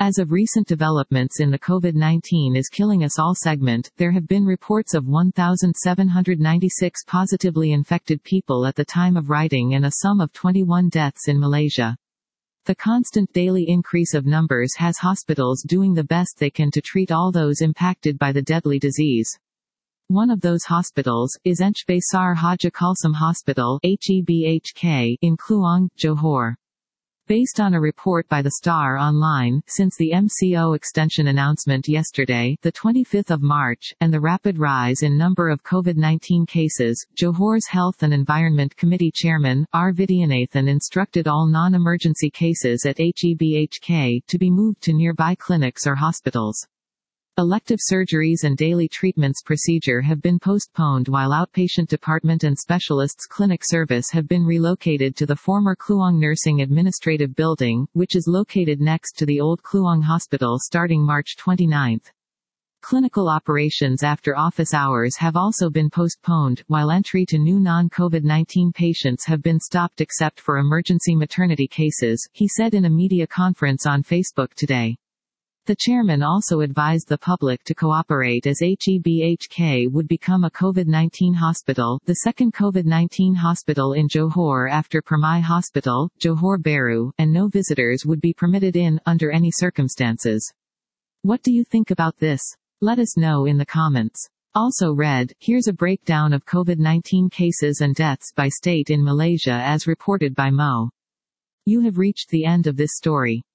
As of recent developments in the COVID-19 is killing us all segment, there have been reports of 1,796 positively infected people at the time of writing and a sum of 21 deaths in Malaysia. The constant daily increase of numbers has hospitals doing the best they can to treat all those impacted by the deadly disease. One of those hospitals is Ench Besar Haja Kulsum Hospital (HEBHK) in Kluang, Johor. Based on a report by the Star Online, since the MCO extension announcement yesterday, the 25th of March, and the rapid rise in number of COVID-19 cases, Johor's Health and Environment Committee Chairman, R. Vidyanathan instructed all non-emergency cases at HEBHK to be moved to nearby clinics or hospitals. Elective surgeries and daily treatments procedure have been postponed while outpatient department and specialists clinic service have been relocated to the former Kluang Nursing Administrative Building, which is located next to the old Kluang Hospital starting March 29. Clinical operations after office hours have also been postponed, while entry to new non-COVID-19 patients have been stopped except for emergency maternity cases, he said in a media conference on Facebook today. The chairman also advised the public to cooperate as HEBHK would become a COVID-19 hospital, the second COVID-19 hospital in Johor after Permai Hospital, Johor Bahru, and no visitors would be permitted in, under any circumstances. What do you think about this? Let us know in the comments. Also read, here's a breakdown of COVID-19 cases and deaths by state in Malaysia as reported by Mo. You have reached the end of this story.